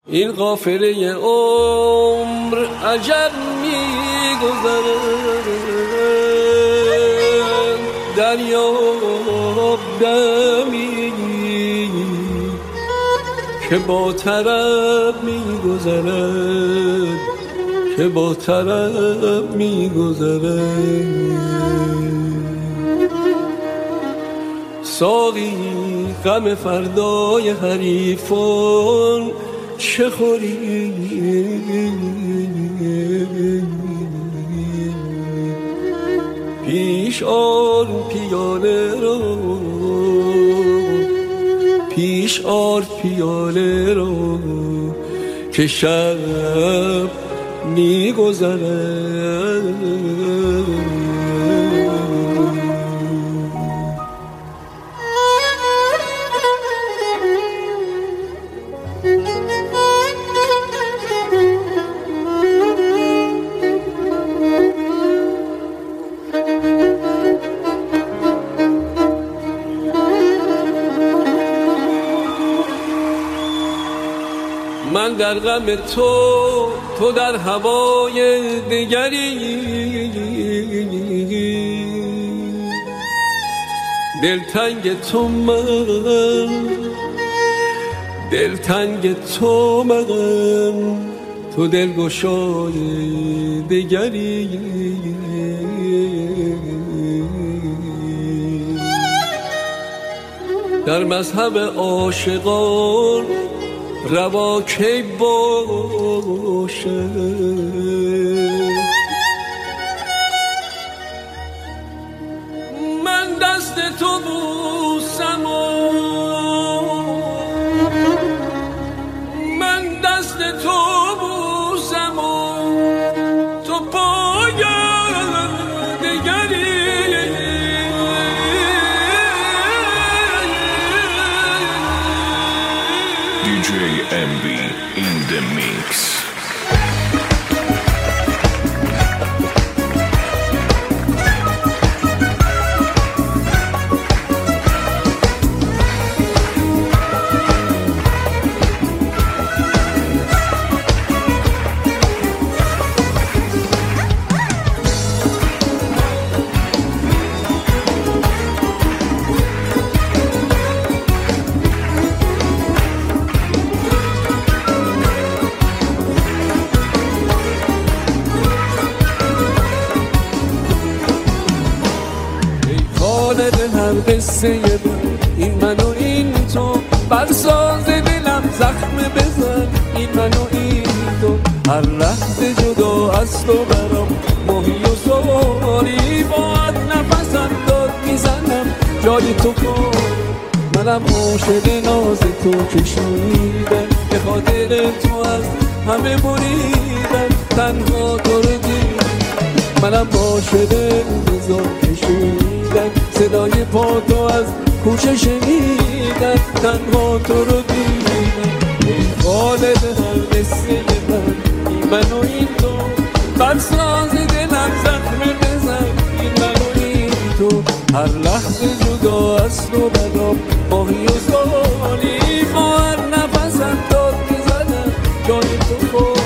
این قافله عمر عجب می‌گذرد، دریاب دمی که با طرب می‌گذرد، که با طرب می‌گذرد. ساقی غم فردای حریفان چه خوری؟ پیش آر پیاله رو، پیش آر پیاله رو که شب می‌گذرد. من در غم تو، تو در هوای دگری، دلتنگ تو من، دلتنگ تو من، تو دلگشای دگری. در مذهب عاشقان روا کی باشه، من دست تو بوسم و من دست تو بوسم و تو پای دگری. DJ MB in the mix. هر قصه من، این من و این تو، برساز دلم زخم بزن، این من و این تو، هر لحظه جدا از تو برام ماهی و سوالی، باید نفسم داد میزنم جای تو کن. منم عاشق ناز تو کشیدم، به خاطر تو از همه بریدم، تنها تو رو دیدم. منم عاشق انتظار کشیدم، صدای پا تو از کوچه شنیدم، تنها تو رو دیدم. ای خالد هر قصه من، این من و این تو، برساز دلم زخم بزن، این من و این تو، هر لحظه جدا از تو برام ماهی و سالی، با هر نفسم داد میزنم جای تو خالی.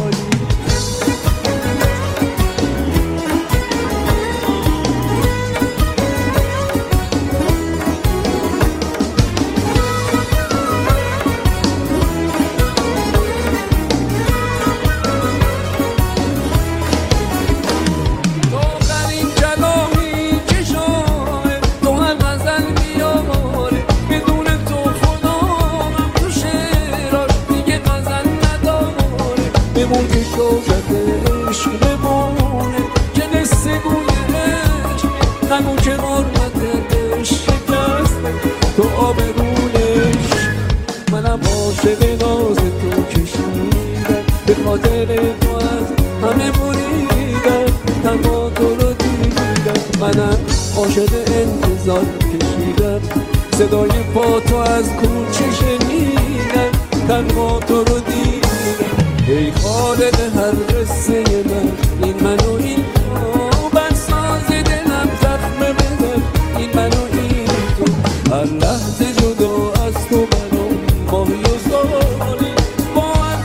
بمون که شوقت عشق بمونه، که نسه گوی عشق همون که غربت عشق شکسته تو آبرونش. منم عاشق ناز تو کشیدم، به خاطر تو از همه بریدم، تنها تو رو دیدم. منم عاشق انتظار کشیدم، صدای پا تو از کوچه شنیدم، تنها تو رو دیدم. ای خالد هر قصه من، این من و این تو، برساز دلم زخم بزن، این من و این تو، هر لحظه جدا از تو برام ماهی و سالی، با هر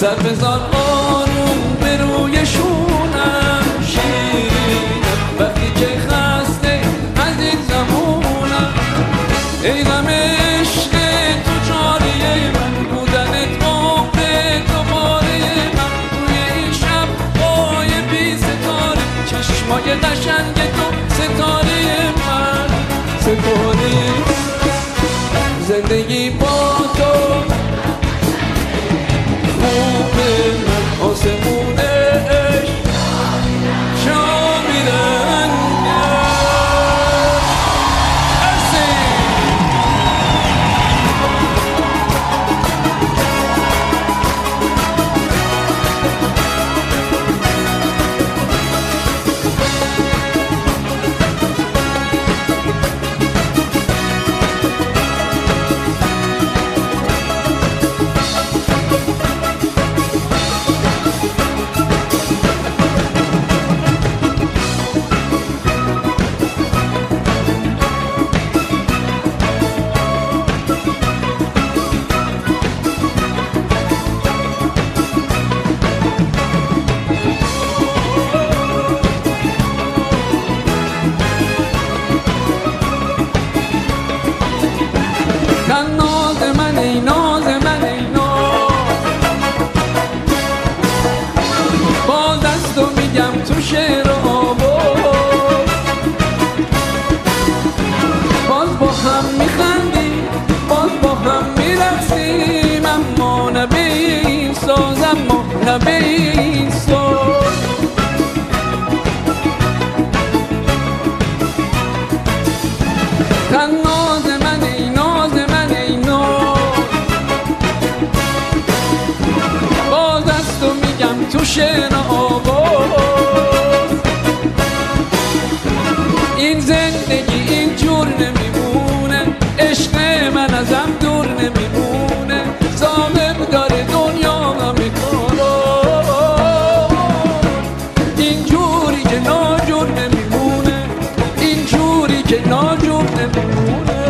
سر بزار آروم به روی شونم شیرینم وقتی که خسته از این زمونم ای غم عشق تو جاریه من بودنت عمر دوباره من توی این شب های بی ستاره چشمای قشنگ تو ستاره من ستاره زندگی با تو خوبه من آسمونش شامی رنگه تو شعر آواز باز با هم میخندیم باز با هم میرقصیم اما نه به این ساز اما نه به این ساز تن ناز من ای ناز من ای ناز باز از تو میگم تو شعر آواز این زندگی اینجور نمیمونه عشق من ازم دور نمیمونه ظالم داره دنیا همه کارا اینجوری که ناجور نمیمونه اینجوری که ناجور نمیمونه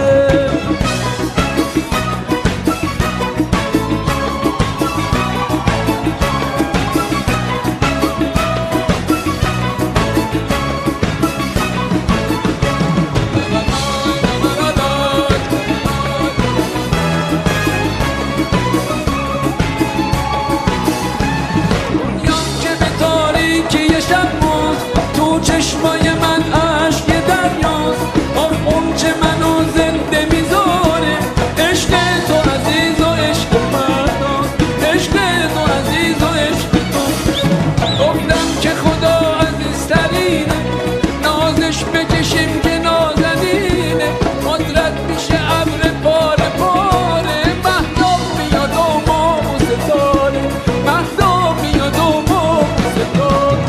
چشمای من عشق دریاست آخ اون چه منو زنده میذاره عشق تو عزیز و عشق مرداست عشق تو عزیز و عشق تو گفتم که خدا عزیزترینه نازش بکشیم که نازنینه قدرت میشه ابر پاره پاره مهتاب میاد و ما و ستاره مهتاب میاد و ما و ستاره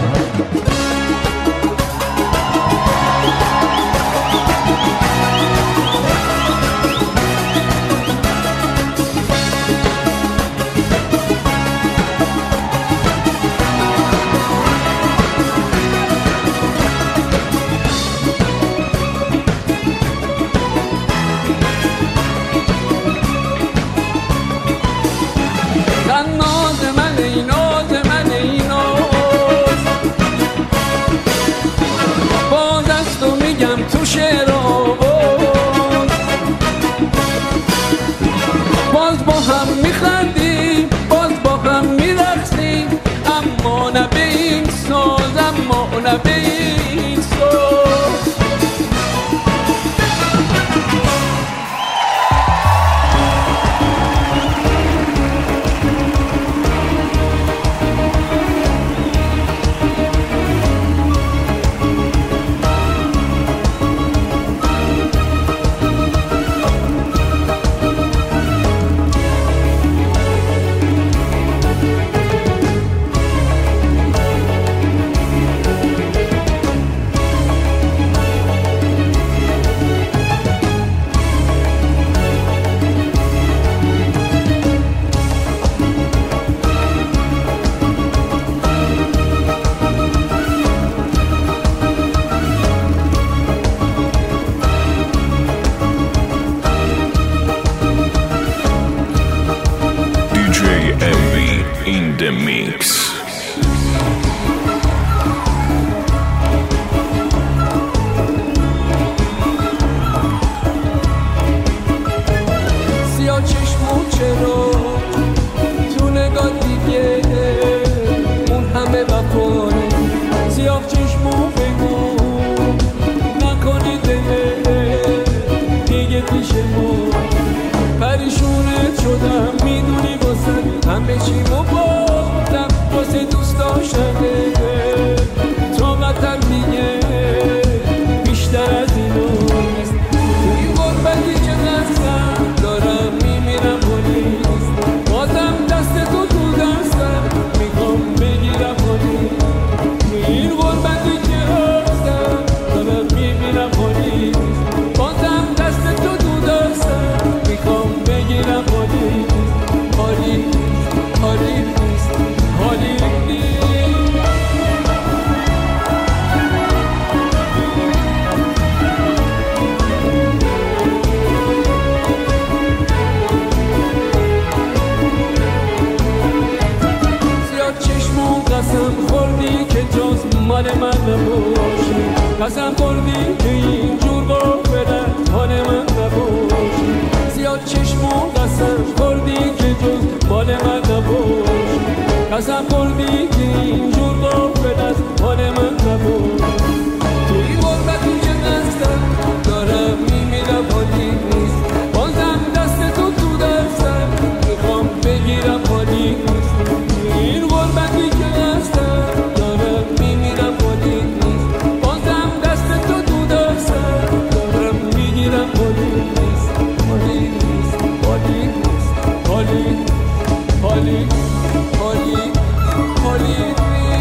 ناز من ای ناز من ای ناز باز از تو میگم تو شعر آواز باز با هم میخندیم باز با هم میرقصیم اما نه به این ساز اما نه به این ساز شدم میدونی واسه همه چی مبادم واسه دوست داشتنه تو قطر دیگه بیشتر از اینو نیست توی غربتی که دستم دارم میمیرم پلیس بازم دست تو تو دستم میخوام بگیرم پلیس توی این غربتی که هستم دارم میمیرم پلیس بازم دست تو تو دستم میخوام بگیرم پلیس حالی نیست حالی نیست حالی نیست قسم خوردی که جز مال من نباشی قسم خوردی که اینجور غافلت حال من نباشی زیاد چشم و قسم خوردی که جز مال من نباشی قسم خوردی که اینجور غافلت حال من نباشی توی غربتی که دستم دارم میمیرم حالی نیست بازم دست تو تو دستم میخوام بگیرم حالی نیست این غربتی که دستم دارم میمیرم حالی نیست بازم دست تو تو دستم دارم میگیرم حالی نیست حالی نیست حالی نیست حالی حالی حالی حالی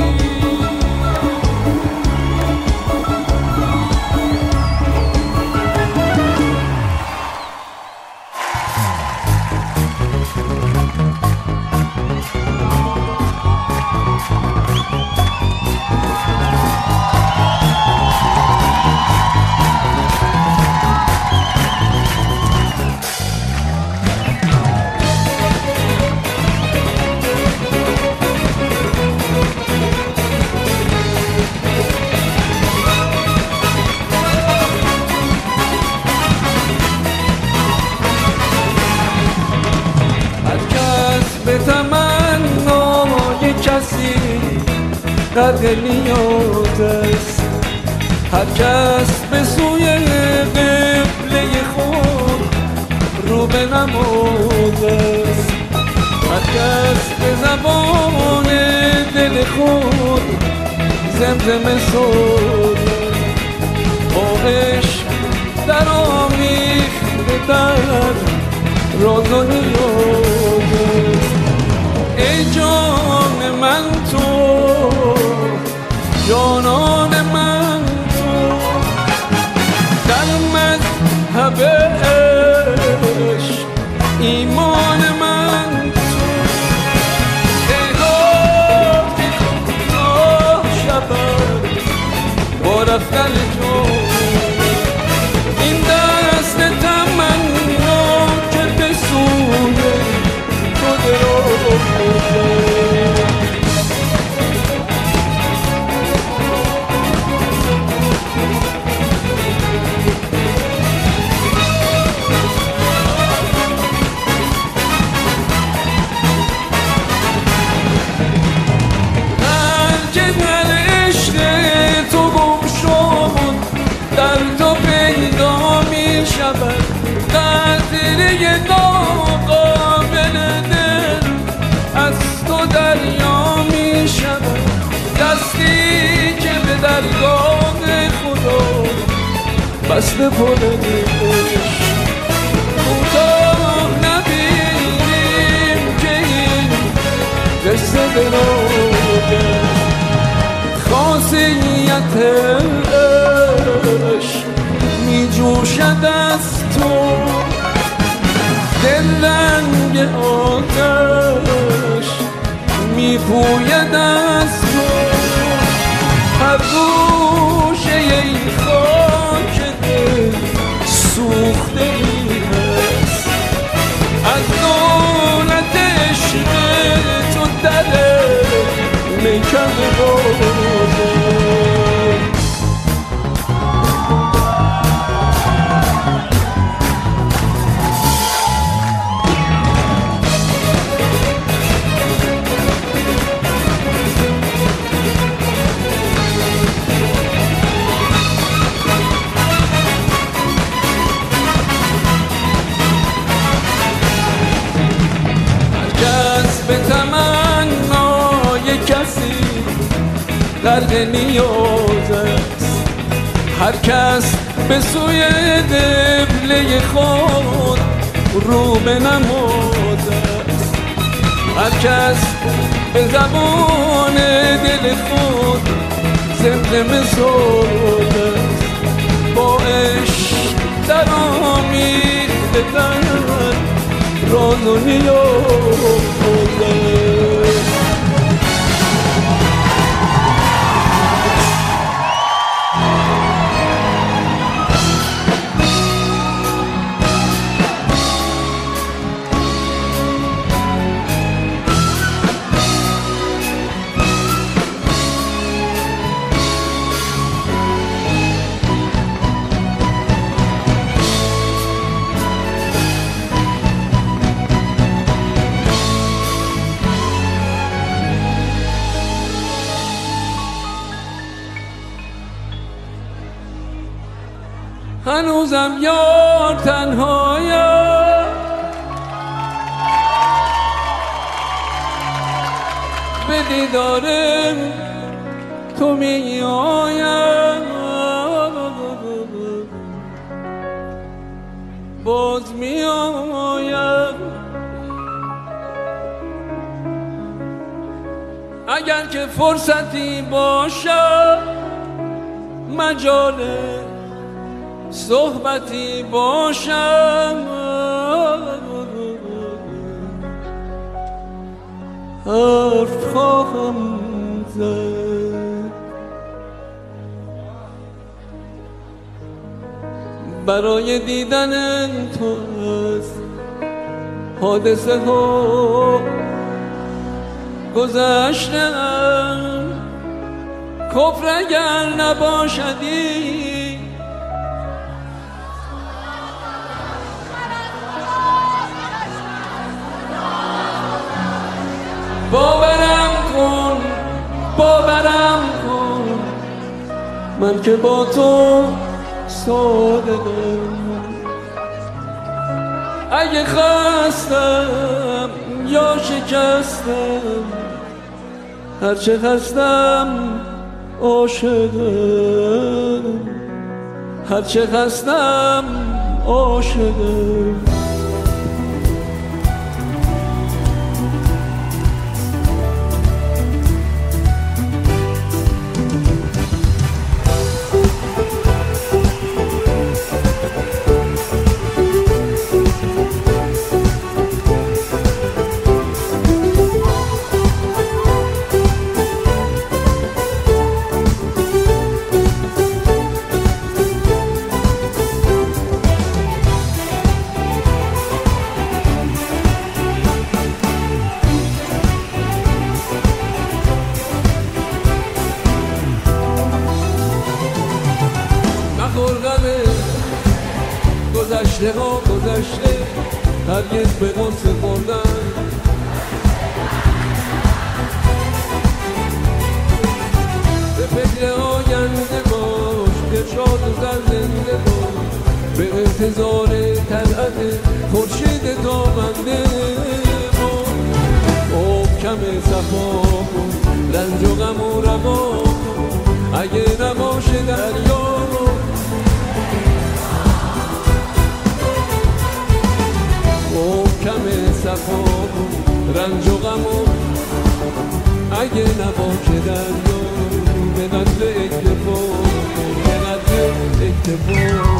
قدر نیاز است هر کس به سوی قبله خود رو به نماز است هر کس به زبان دل خود زمزمه ساز با عشق در آمیخته در راز و نیاز است ای جان من تو جانان من تو در مذهب عشق ایمان من تو ایگاه شبت با رفتن تو این دست تمنا که به سوی تو درو قدره ناقابل دل از تو دریا می شود دستی که به درگاه خدا بسته پلش کوتاه نبینیم که این قصه دراغه خاصیت عشق می جوشد از تو دلنگ آتش می پوید از تو هر گوشه ای خاک دل سوخته ای هست از دولت عشق تو در میکن باده غرق نیاز است. هر کس به سوی قبله خود رو به نماز است. هر کس به زبان دل خود زمزمه ساز است. با عشق در آمیخته در راز و نیاز است. هنوزم یار تنهایم، به دیدارم تو می آیم، باز می آیم. اگر که فرصتی باشد مجال صحبتی باشم، حرف خواهم زد. برای دیدن تو از حادثه ها گذشتم، کفر اگر نباشدی باورم کن، باورم کن، من که با تو صادقم. اگه خستم یا شکستم، هرچه خستم عاشقم، هرچه خستم عاشقم. گذشته ها گذشته، هرگز به قصه خوردن. به فکر آینده باش، دلشاد و زنده باش، به انتظار طلعت خورشید تابنده باش. محکم صفا کن، رنج و غم و روا کن، اگه نباشه دریا محکم صفا کن، رنج و غم و اگه نباشه دریا، به قدر اکتفا، به قدر اکتفا.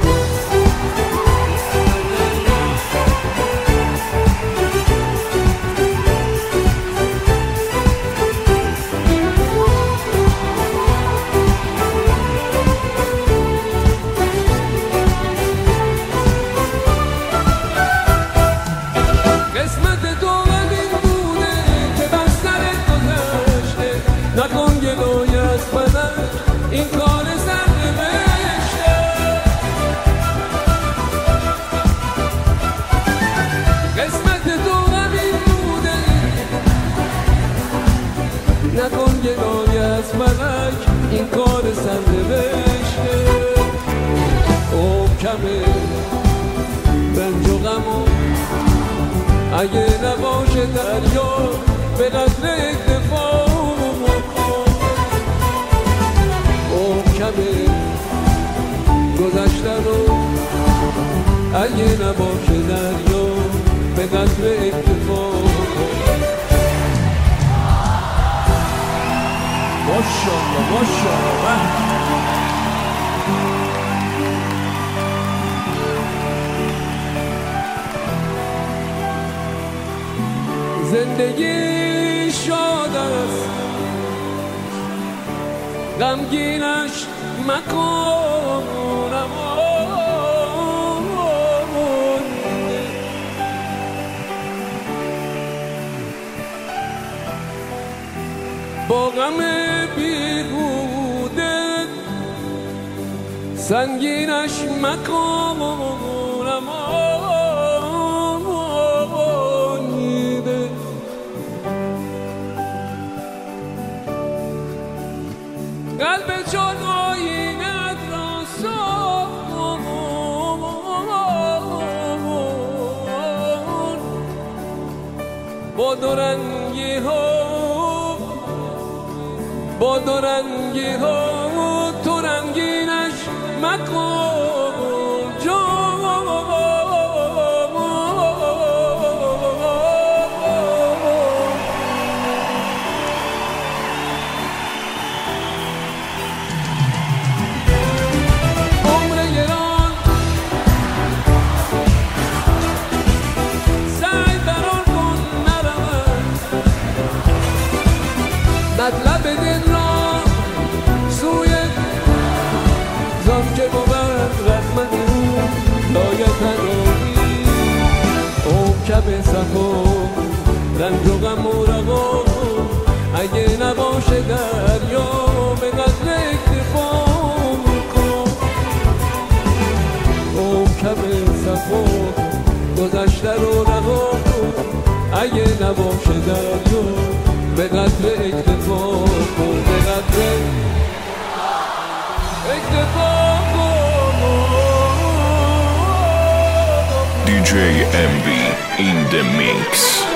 نکن گلوی از فلک، این کار سرنوشته. قسمت تو همین بوده. نکن گلوی از فلک، این کار سرنوشته. محکمه رنج و غم و اگه نباشه دریا، به قدر اکتفا کمه گذشته رو اگه نباشه دریا به قدر اکتفا. ماشاءالله ماشاءالله. زندگی شاد است غمگینش مکنم با غم بیهوده سنگینش مکنم قلب چون آینت را ساخت با دورنگی ها تو رنگینش مکن جان. عمر گران سعی بران کن نرود مطلب دل را سوی زم که بود رحمت لایه تنهایی او کب صفا رنج و غم و روا اگه نباشه دریا به قدر اکتفا کن. او کب صفا گذشته رو رها کن اگه نباشه دریا به قدر اکتفا کن. به قدر اکتفا کن. DJ MB in the mix.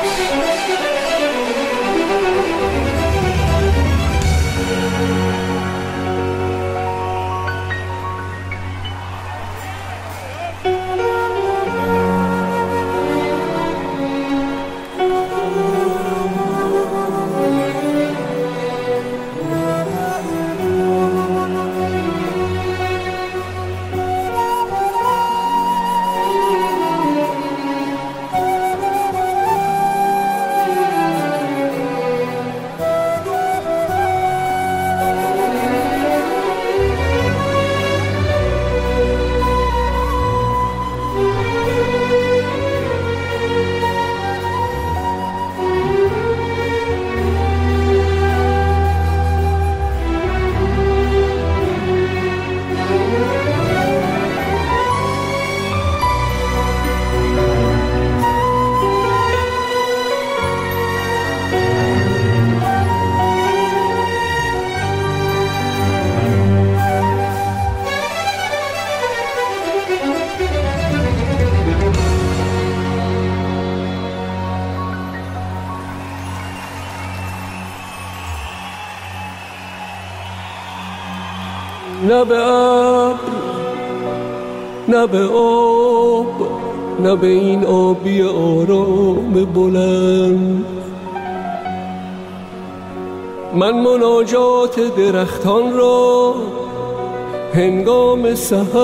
نه به ابر نه به آب نه به این آبی آرام بلند من مناجات درختان را هنگام سحر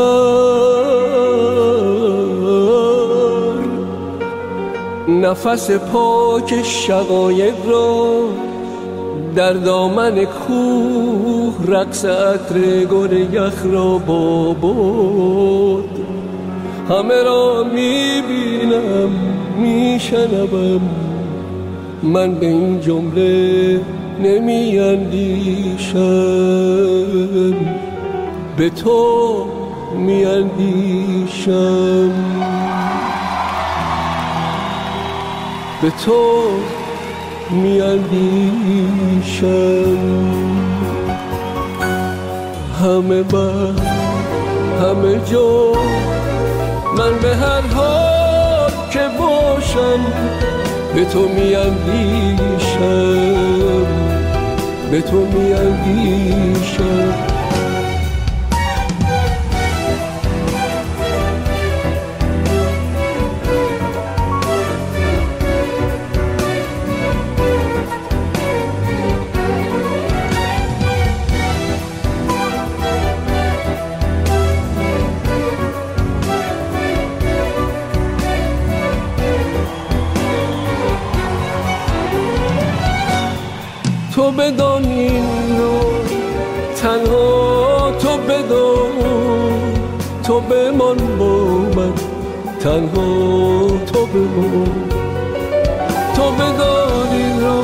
نفس پاک شقایق را در دامن کوه رقص عطر گل یخ را با باد همه را میبینم میشنوم من به این جمله نمیاندیشم به تو میاندیشم به تو میاندیشم همه وقت همه جا من به هر حال که باشم به تو میاندیشم به تو میاندیشم تو بدان این رو، تنها تو بدان، تو بمان با من، تنها تو بمان. تو بدان این رو،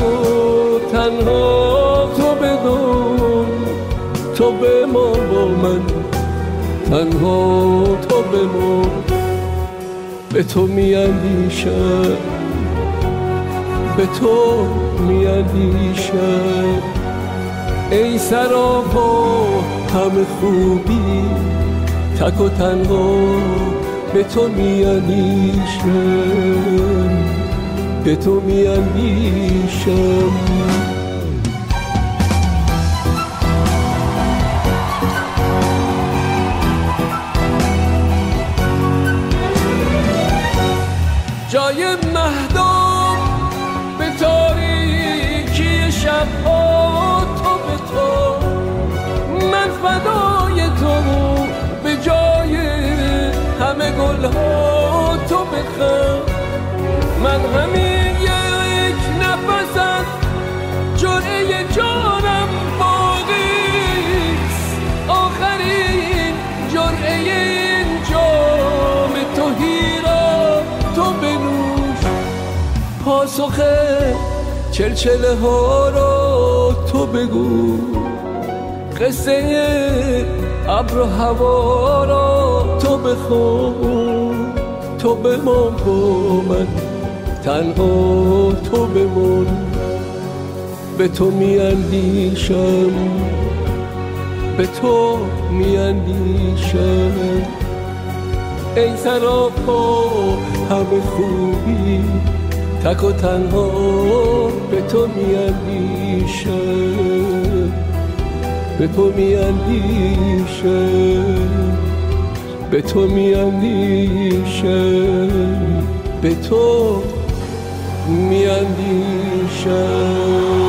تنها تو بدان، تو بمان با من، تنها تو بمان. به تو میاندیشم، به تو میاندیشم، ای سراپا همه خوبی، تک و تنها به تو میاندیشم، به تو میاندیشم. جای مهدام به تاریکی شبها، تو به تو، من فدای تو، به جای همه گلها تو بخوام. من همین یک نفس از جرعه جانم باقیست، آخرین جرعه این جام تهی تو بنوش. پاسخ چلچله ها را تو بگو، قصه ابر و هوا را تو بخون. تو بمان با من، تنها تو بمان. به تو میاندیشم، به تو میاندیشم، ای سراپا همه خوبی، تک و تنها به تو میاندیشم، به تو میاندیشم، به تو میاندیشم، به تو میاندیشم.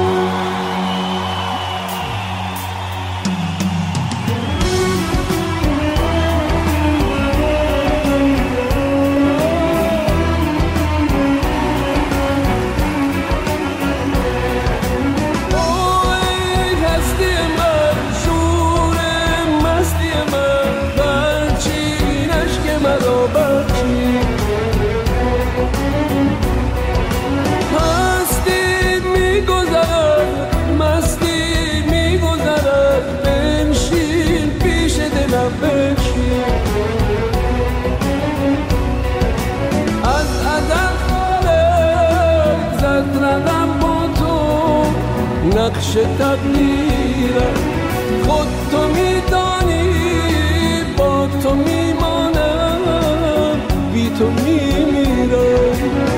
نقش تقدیرم خود تو میدانی، با تو میمانم، بی تو میمیرم.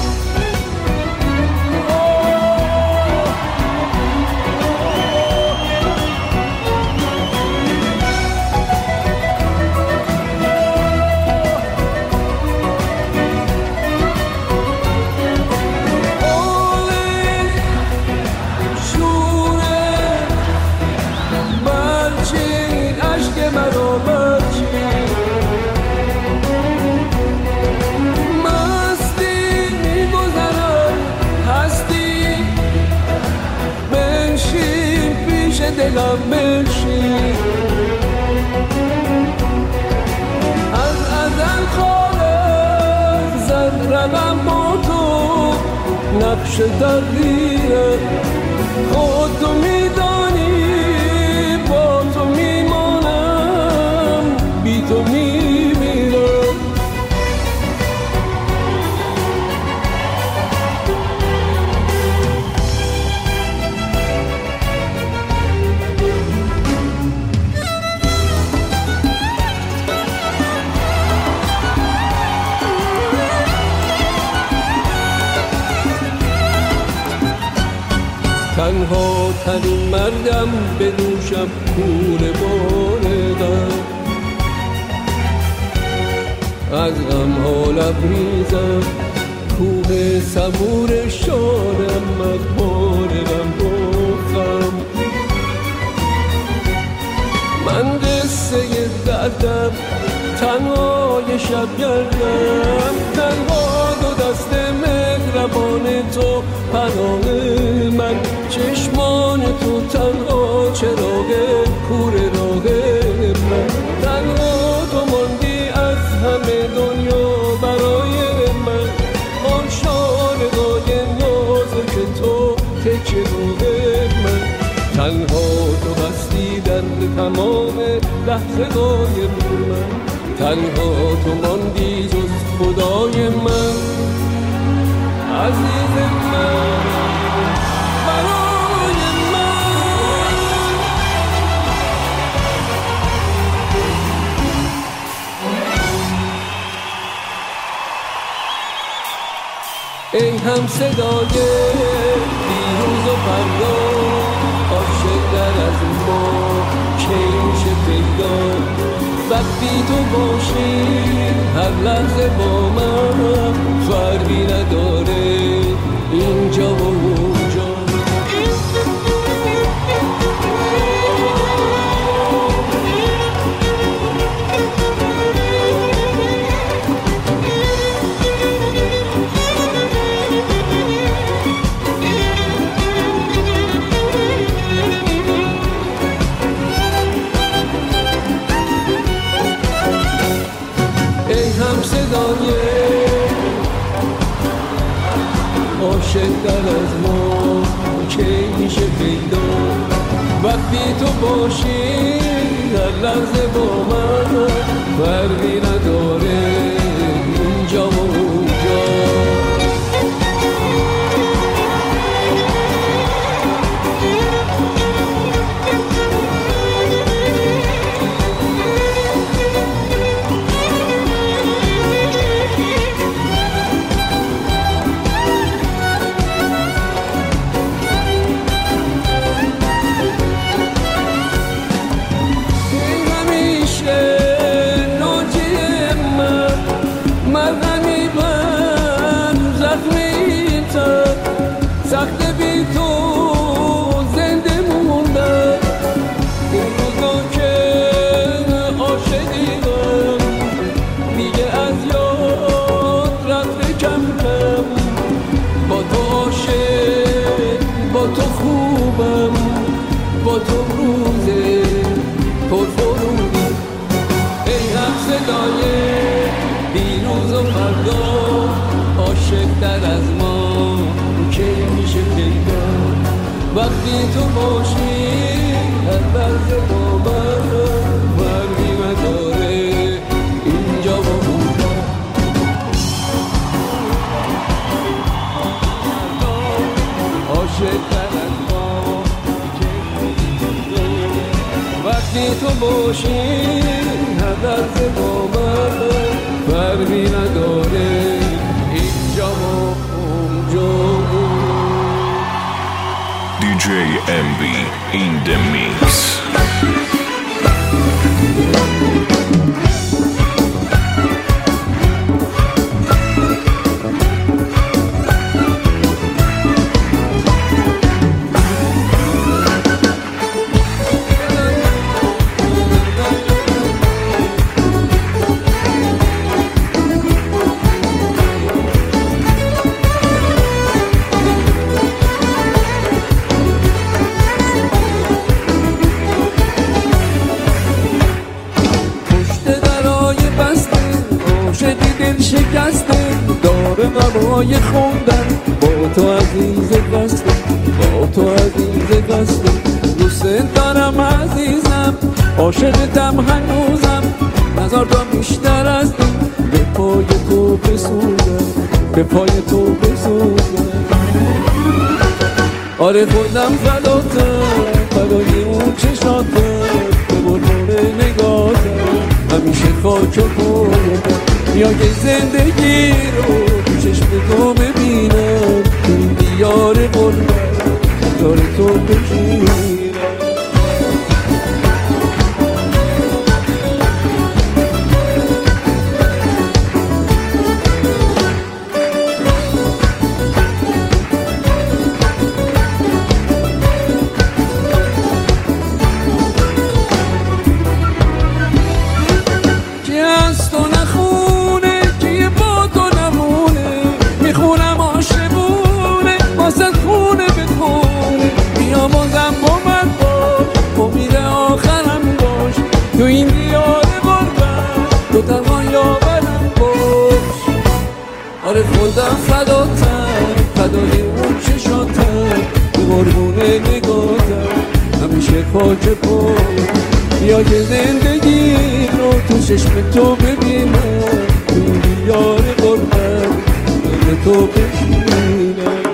دلم بشین، از ازل خالق زد رقم با تو، نقش تقدیرم خود تو میدانی، با تو میمانم، بی تو میمیرم. تنها ترین مردم به دوشم خون بارگم، از غم ها لبریزم، کوه صبور شانم مغبارم بخم. من قصه دردم تنهای شب گردم، تنها دو دست مهربان تو پناه من. چشمان تو تنها چراغ کور راه من، تنها تو ماندی از همه دنیا برای من. آن شانه‌های نازک تو تکیه راه من، تنها تو هستی در تمام لحظه‌های من، تنها تو ماندی جز خدای من. عزیز من برای من، ای هم صدای دیروز و فردا، عاشق‌تر از ما کی میشه پیدا؟ وقتی تو باشی هر لحظه با من، فرقی نداره اینجا و اونجا. عاشق‌تر از ما کی میشه پیدا؟ وقتی تو باشی هر لحظه با من، فرقی نداره اینجا و اونجا. سخت بی تو زنده موندم، این روزا که عاشقیدم دیگه از یاد رفته کم کم. با تو عاشق، با تو خوبم، با تو روزه پرفروغی. ای هم صدای دیروز و فردا، عاشق‌تر از ما کی میشه پیدا؟ وقتی تو باشی هر لحظه با من، فرقی نداره اینجا و اونجا. عاشق‌تر از ما کی میشه پیدا؟ وقتی تو باشی هر لحظه با من، فرقی نداره اینجا و اونجا. DJ MB in the mix. شکسته داره غمای خوندن، با تو عزیز بسته، با تو عزیز بسته. دوست دارم عزیزم، عاشقتم هنوزم، نظر تو بیشتر از این، به پای تو بسوزم، به پای تو بسوزم. آره خودم فداتم، فدای اون چشاتم، به بلبل نگاتم، همیشه خاک پایتم. بیا که زندگی رو تو چشم تو ببینم، تو این دیار غربت دار تو بشینم. خاک پا بیا که زندگی رو تو چشم تو ببینم، تو دیار غربت دل تو بشینم.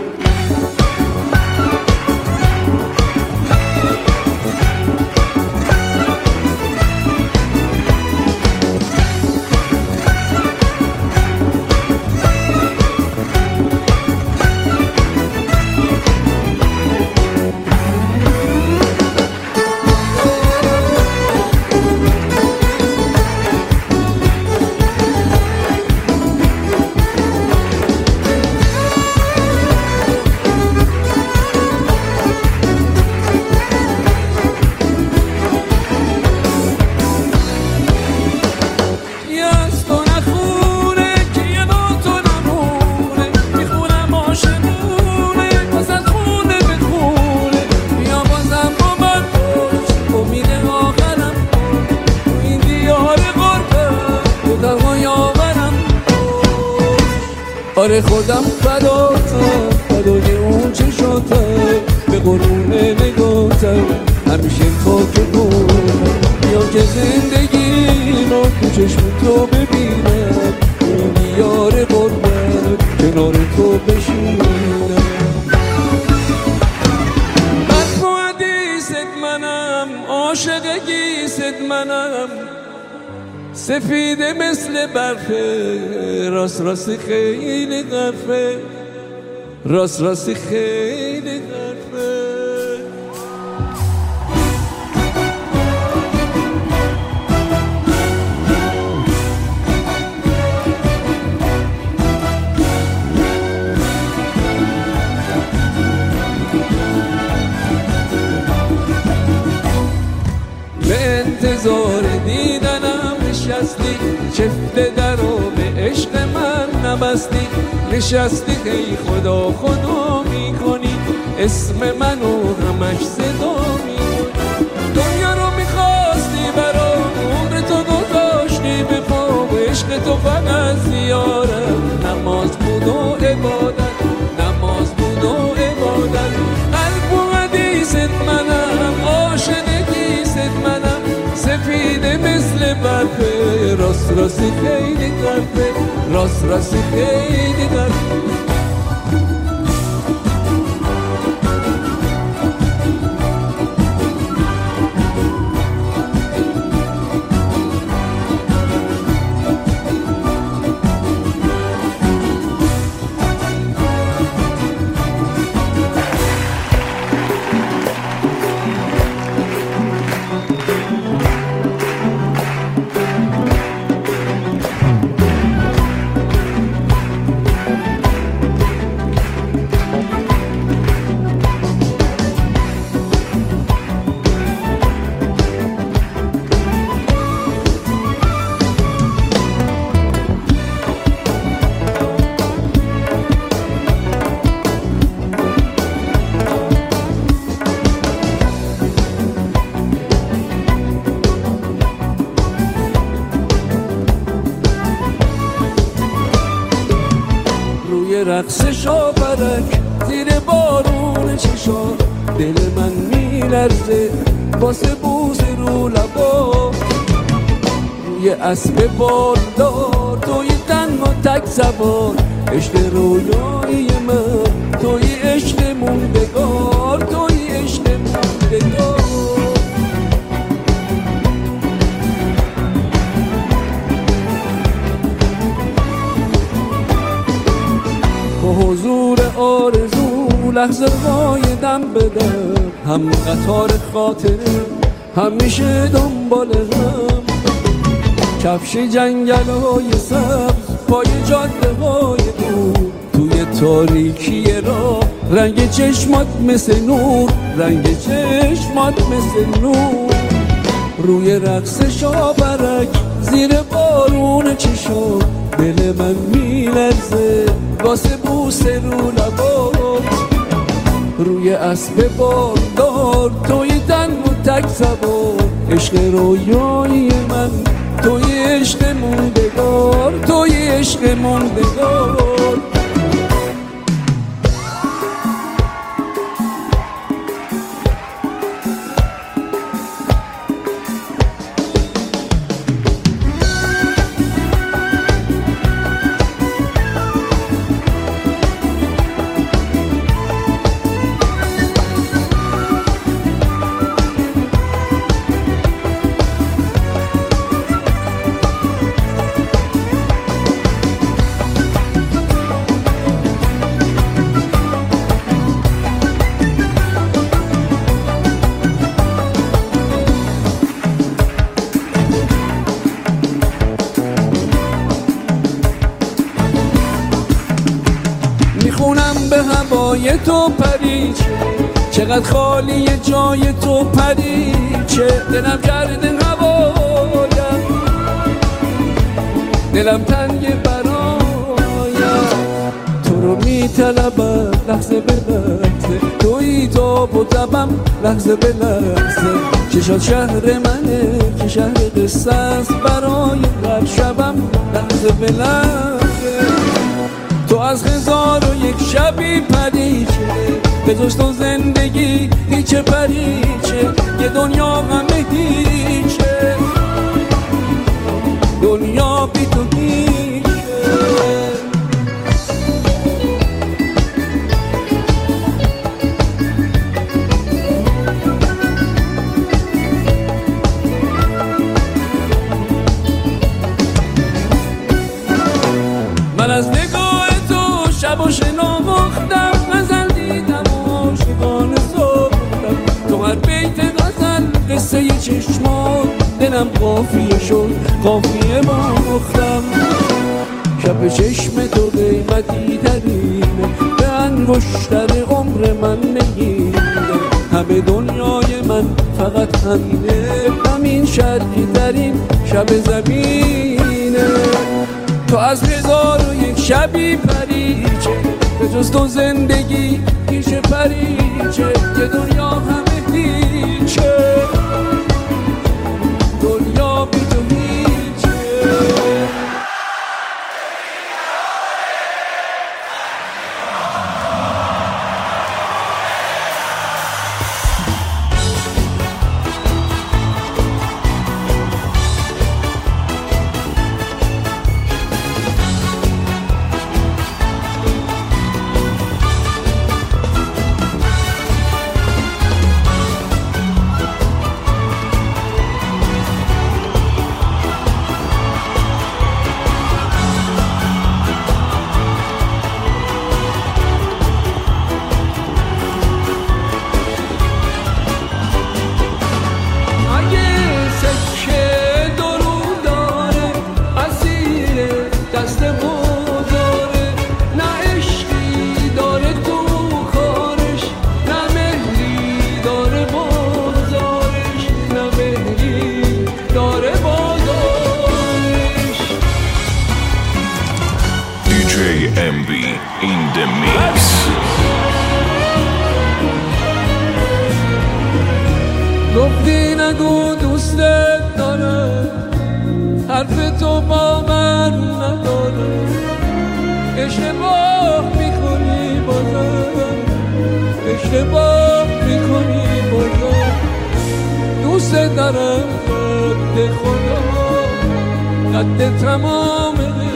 آره خودم فدای اون چشاتم، به قربون نگاتم همیشه خاک پام. بیا که زندگی رو تو چشم تو ببینم، اون دیار غربت کنار تو بشینم. من تو حدیثت منم، عاشق گیست منم، سفیده مثل برفه، راست راستی خیلی غرفه، راست راستی خیلی غرفه. به انتظار دیدنم نشستی، چفت در رو به عشق من نبستی، نشستی ای خدا خدا میکنی، اسم منو همش صدا میکنی. دنیا رو میخواستی برام، عمر تو گذاشتی به پا، عشق تو فقط زیارم، نماز بود و عبادت، نماز بود و عبادت. قلب و حدیثت منم، عاشق گیست منم، سفیده مثل برفه، راست راستی خیلی غرفه، راست راستی خیلی غرفه. رقص شاپرک زیر بارون چشا، دل من میلرزه واسه بوس رو لبا. روی اسب بالدار توی تن و تک سوار، عشق رویایی من توی عشق موندگار، توی عشق موندگار. حضور آرزو لحظه های دم بدم، هم قطار خاطره همیشه دنبال هم، کفش جنگل های سبز پای جاده های دور، توی تاریکی راه رنگ چشمات مثل نور، رنگ چشمات مثل نور. روی رقص شاپرک زیر بارون چشم، دل من میلرزه واسه بوس رو لبات. روی اسب بالدار توی تن و تک سوار، عشق رویایی من توی عشق موندگار، توی عشق موندگار. برای تو پریچه، چقدر خالی جای تو پریچه. دلم کرده هوایم، دلم تنگ برایم، تو رو میطلبم لحظه به لحظه، توی تاب و تبم لحظه به لحظه. چشات شهر منه که شهر قصه است، برای هر شبم لحظه به لحظه. تو از 1001 شبی پریچه، به جز تو زندگی هیچ پریچه. یه دنیا غمه هیچه، دنیا بی تو هیچه. من از نگاه تو شب و شناختم، غزل دیدم و شبان ساختم. تو هر بیت غزل قصه چشمان، دلم قافیه شد قافیه باختم. شب چشم تو قیمتی ترینه، به انگشتر عمر من نگیره. همه دنیای من فقط همینه، همین شرکی ترین شب زمینه. تو از 1001 شبی پریچه، به جز تو زندگی هیچ پریچه. که دنیا همه هیچه، دنیا بی تو هیچه. MB in the mix. گفتی نگو دوستت دارم، حرف تو با من نداره. اشتباه میکنی بازم، اشتباه میکنی بازم. دوستت دارم قد خدا، قد تمام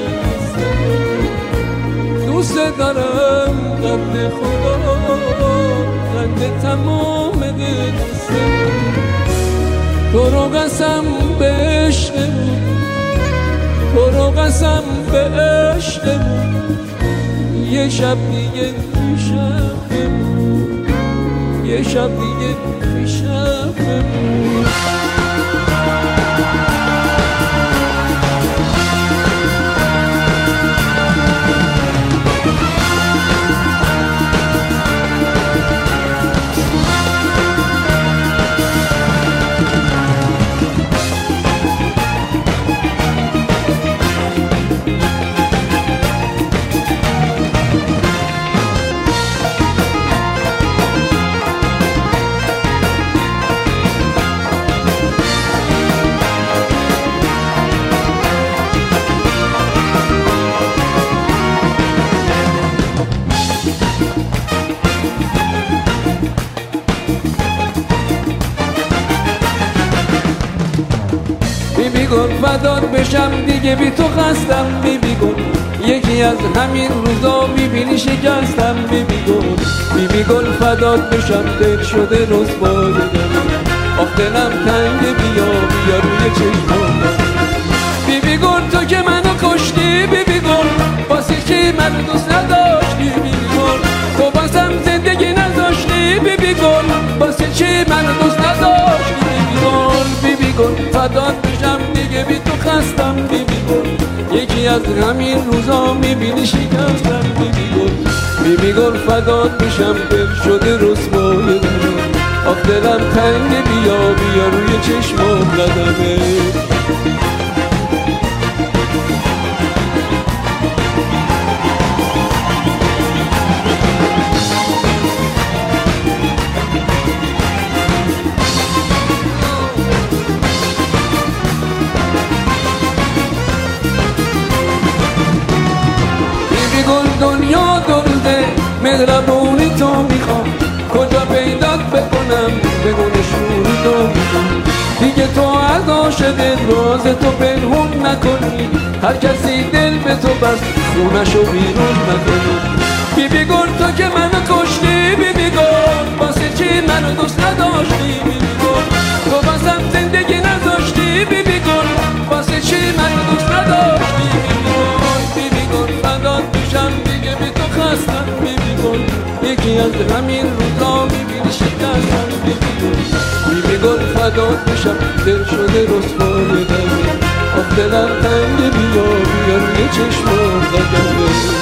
دوست دارم، قد خدا، قد تمام قصه. تو رو قسم به عشقمون، تو رو قسم به عشقمون. یه شب دیگه پیشمون، یه شب دیگه پیشمون. بیبی گل فدات بشم دیگه بی تو خستم. بیبی گل یکی از همین روزا میبینی شکستم. بیبی گل فدات بشم، دل شده رسوای دلم. آخ دلم تنگ، بیا بیا روی چشمام. بیبی گل تو که منو کشتی، بیبی گل واسه چی منو دوست نداشتی. بیبی گل تو بازم زندگی نذاشتی. بیبی گل واسه چی منو دوست نداشتی. بیبی گل فدات بشم دیگه بی تو خستم. بیبی گل یکی از همین روزا میبینی شکستم. بیبی گل بیبی گل فدات میشم دل شده رسوای دلم آخ دلم تنگه بیا بیا روی چشمام قدمه دنیا دلده مهربونی تو میخوام کجا پیدات بکنم بگو نشونی تو میخوام دیگه تو از عاشق راز تو پنهون نکنی هر کسی دل به تو بس خونشو بیرون نکنی بیبی گل تو که منو کشتی بیبی گل واسه چی منو دوست نداشتی بیبی گل تو واسم زندگی نذاشتی بیبی گل واسه چی منو دوست نداشتی بیبی گل فدات میشم دیگه بی تو خستم بیبی گل یکی از همین روزا میبینی شکستم بیبی گل فدات میشم دل شده رسوای دلم آخ دلم تنگه بیا بیا روی چشمام قدمه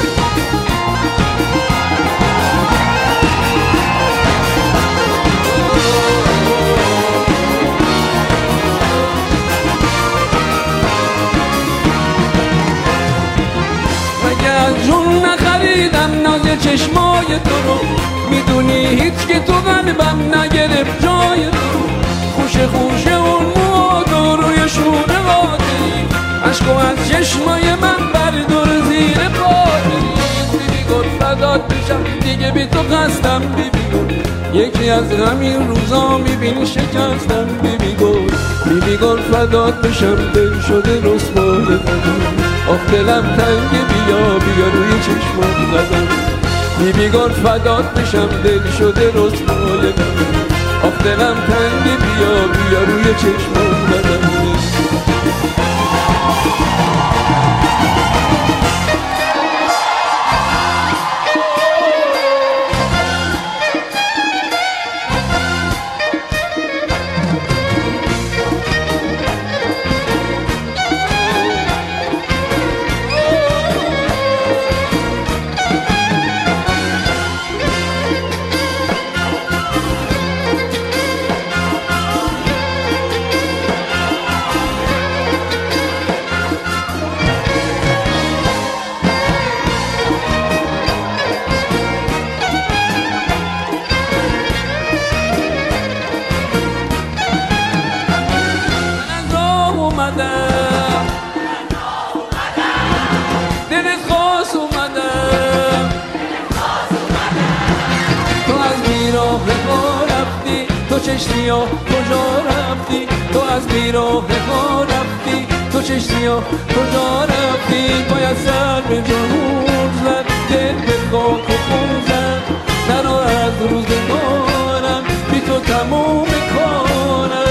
جون نخریدم ناز چشمای تو رو میدونی هیچ که تو قلبم نگرفت جای تو خوشه خوشه اون موها روی شونه قاطعی عشقو از چشمای من بردار زیر پایی بیبی گل فدات میشم دیگه بی تو قصدم بیبی گل یکی از همین روزا میبینی شکستم بیبی گل فدات میشم دل شده رسوای دلم آخ دلم تنگه بیا بیا روی چشمام قدم بیبی گل فدات میشم دل شده رسوای دلم آخ دلم تنگه بیا بیا روی چشمام قدم دلت خواست اومدم تو از بیراه ها رفتی تو چشمی ها کجا رفتی تو از بیراه ها رفتی تو چشمی ها کجا رفتی باید سر به جنون زد دل به خاک و خون زد نرو از روزگارم بی تو تموم کارم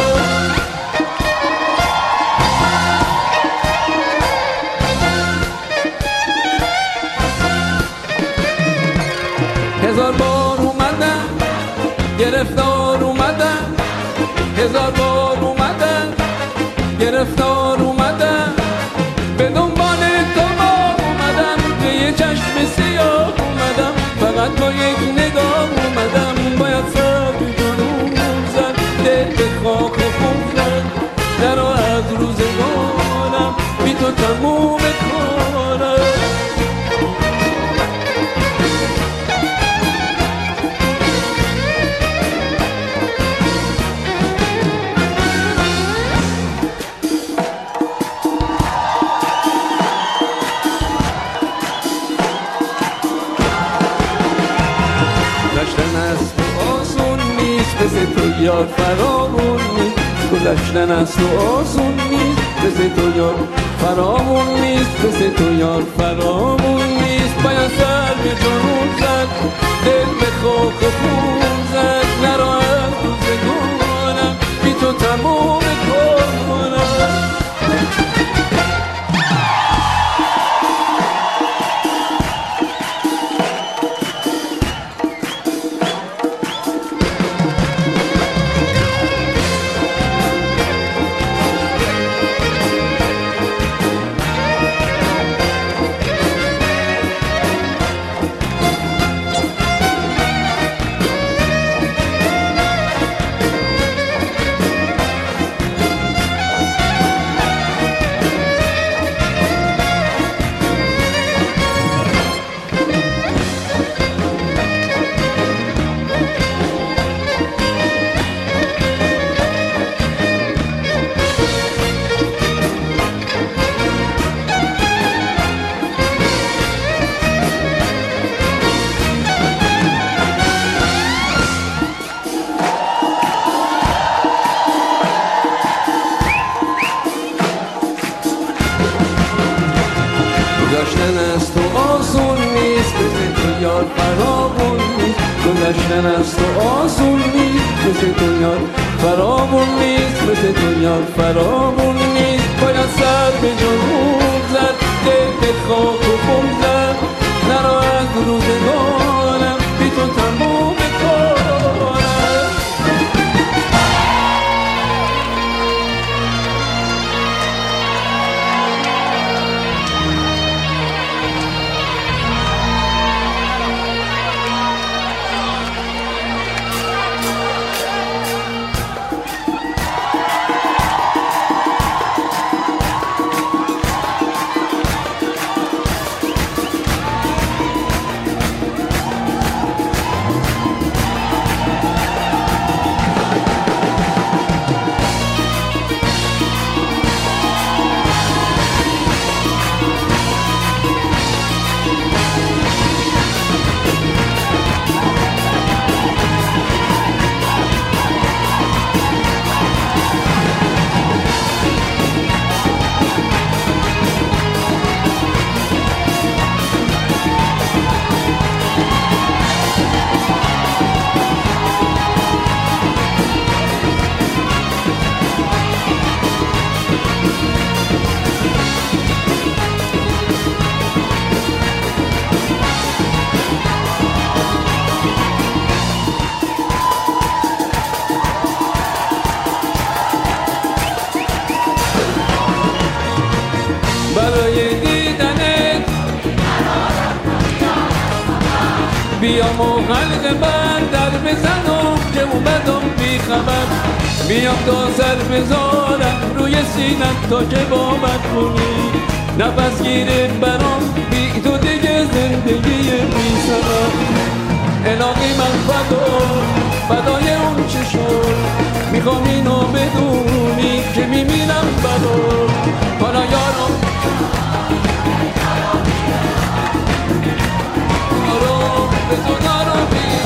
هزار بار اومدم گرفتار اومدم هزار بار اومدم گرفتار اومدم به دنبال تو اومدم به یه چشم سیاه اومدم فقط با یک نگاه اومدم باید سر به جنون زد دل به خاک خون زد نرو از روزگارم بی تو تموم کارم مثل تو یار فرامون نیست گذشتن از تو آسون نیست مثل تو یار فرامون نیست مثل تو یار فرامون نیست باید سر به جنون زد دل به خاک خون زد نرو از روزگارم بی تو تموم کارم فرامون نیست، گذشتن از تو آسون نیست، مثل تو یار فرامون نیست، مثل تو یار فرامون نیست. باید سر به جنون زد، دل خاک و خون زد، نرو از روزگارم بی تو تموم کارم. برای دیدنت بیام و حلق بر در بزنم که اومدم بی خبر، بیام تا سر بذارم روی سینت تا که باور کنی، نفس گیره برام بی تو دیگه زندگی بی سبب. الهی من فدای اون چه شد، میخوام اینو بدونی که میمیرم برات. حالا یارم به تو دارم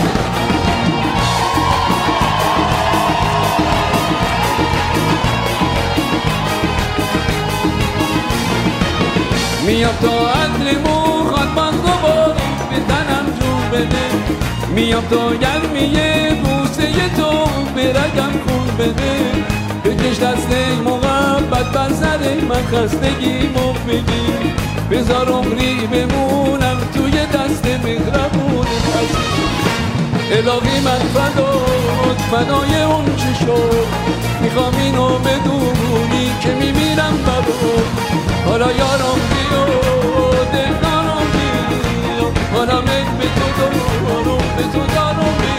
میام تا عدل موخات من دوباره به تنم جون بده، میام تا گرمیه بوسه تو به رگم خون بده، بکش دست محبت بر سر من خستگیمو بگی، بذار عمری بمونم توی دست مهربون هستی. الهی من فدای اون چی شد، میخوام اینو بدونی که میمیرم برات. حالا یارم بیا دلدارم بیا، حالا من به تو دارم به تو دارم بیا.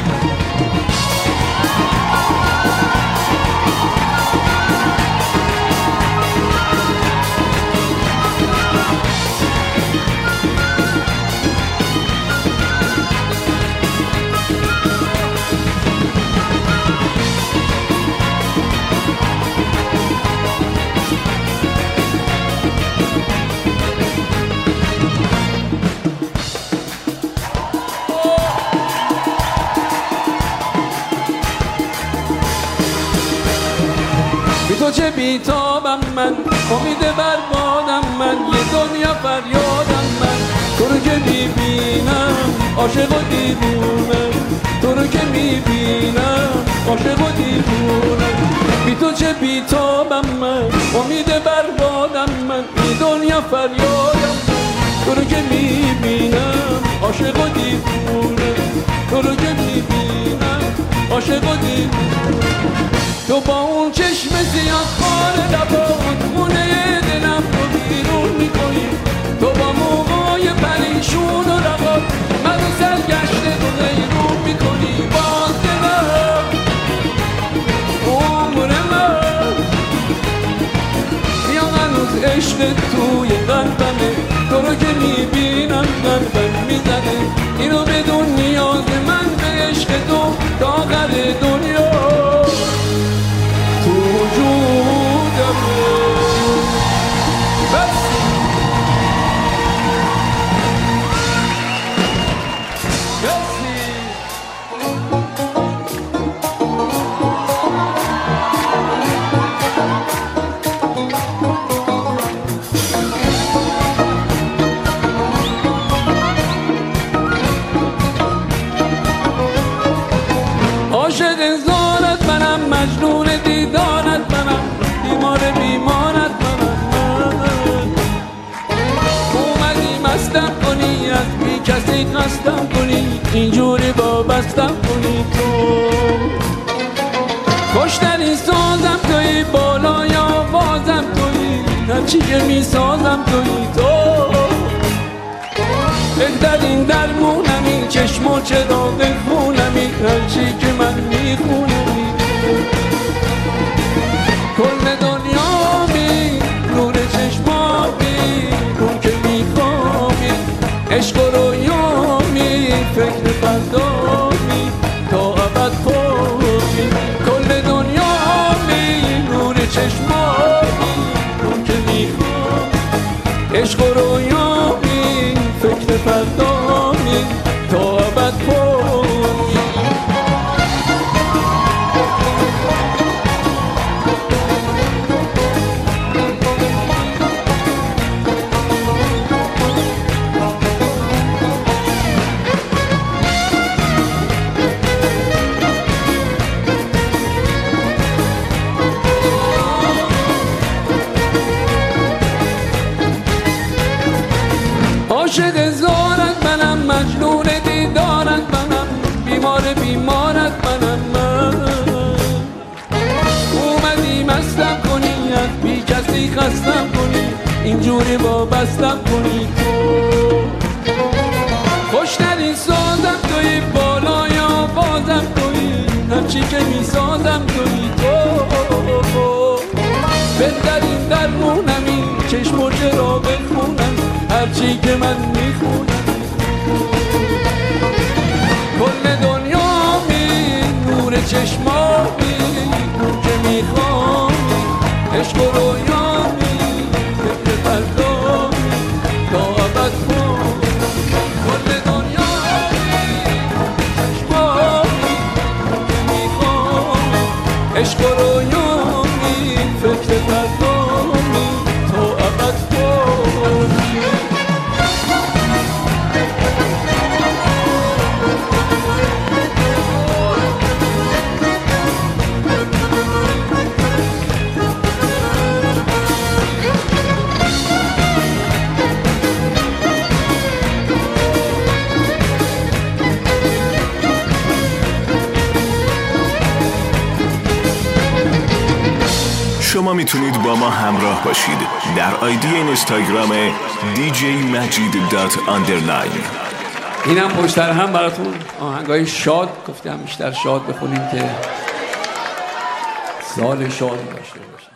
بی تو چه بیتابم من، امید بربادم من، یه دنیا فریادم من، تو رو که میبینم عاشق و دیوونم، تو رو که میبینم عاشق و دیوونم. بی تو چه بیتابم من، امید بربادم من، یه دنیا فریادم من، تو رو که میبینم عاشق و دیوونم، تو رو که میبینم عاشق و دیوونم. تو با اون چشم زیاد خار لبات خونه دلم رو بیرون میکنی، تو با موقعای پریشون و رقات منو سرگشته تو نیرون میکنی. باز دلم عمر من یا هنوز عشق توی قلبمه، تو رو که میبینم قلبم میزنه، اینو بدون نیاز من به عشق تو تا آخر دنیا تو وجودمه. بس کسی خستم کنی اینجوری وابستم کنی تو خوشترین سازم توی بالای آوازم توی هرچی که میسازم توی تو بهترین درمونمی چشم و چراغ خونمی هرچی که من میخونمی کل دنیامی نور چشمامی اون که میخوامی عشق و رویامی فکر فردامی تا ابد پامی کل دنیامی نور چشمامی اون که میخوامی عشق و رویامی فکر فردامی تا ابد پامی عاشق زارت منم مجنون دیدارت منم بیمارت منم من اومدی مستم کنی از بی کسی خستم کنی اینجوری وابستم کنی تو خوشترین سازم توی بالای آوازم توی هرچی که میسازم توی تو بهترین درمونمی چشم و چراغ خونم هرچی که من میخونم کل دنیامی نور چشمامی اون که میخوامی عشق و رویامی فکر فردامی تا ابد پامی کل دنیامی چشمامی اون که میخوامی عشق و رویامی فکر فردامی تا ابد پامی شما میتونید با ما همراه باشید در آیدی اینستاگرام djmajid.underline. اینم پشتر هم براتون آهنگای شاد گفتم بیشتر شاد بخونیم که سال شاد داشته باشیم.